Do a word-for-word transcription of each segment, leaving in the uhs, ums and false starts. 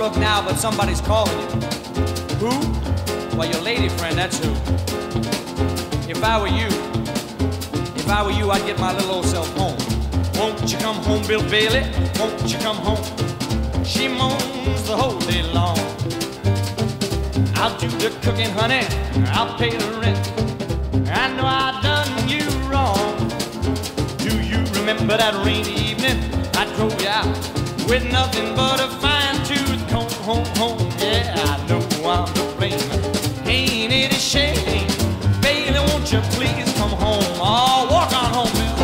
look now, but somebody's calling you. Who? Well, your lady friend, that's who. If I were you, if I were you, I'd get my little old self home. Won't you come home, Bill Bailey? Won't you come home? She moans the whole day long. I'll do the cooking, honey. I'll pay the rent. I know I done you wrong. Do you remember that rainy evening? I drove you out with nothing but a fine-tooth comb. Home, home. Yeah, I know I'm to blame. Ain't it a shame? Baby, won't you please come home? Oh, walk on home, Bill.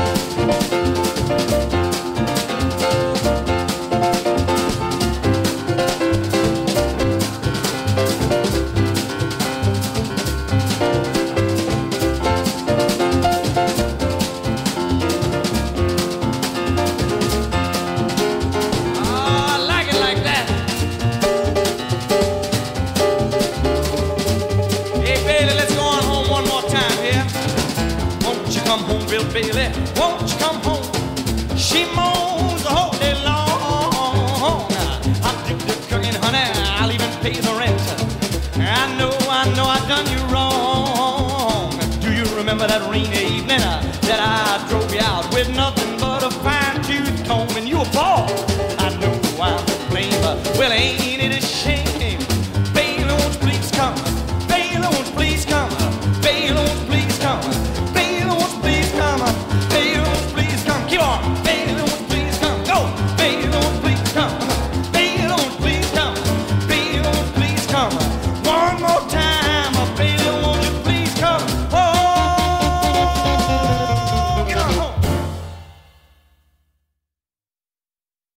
Bailey, won't you come home? She moans the whole day long. I'll do the cooking, honey. I'll even pay the rent. I know, I know I've done you wrong. Do you remember that rainy evening?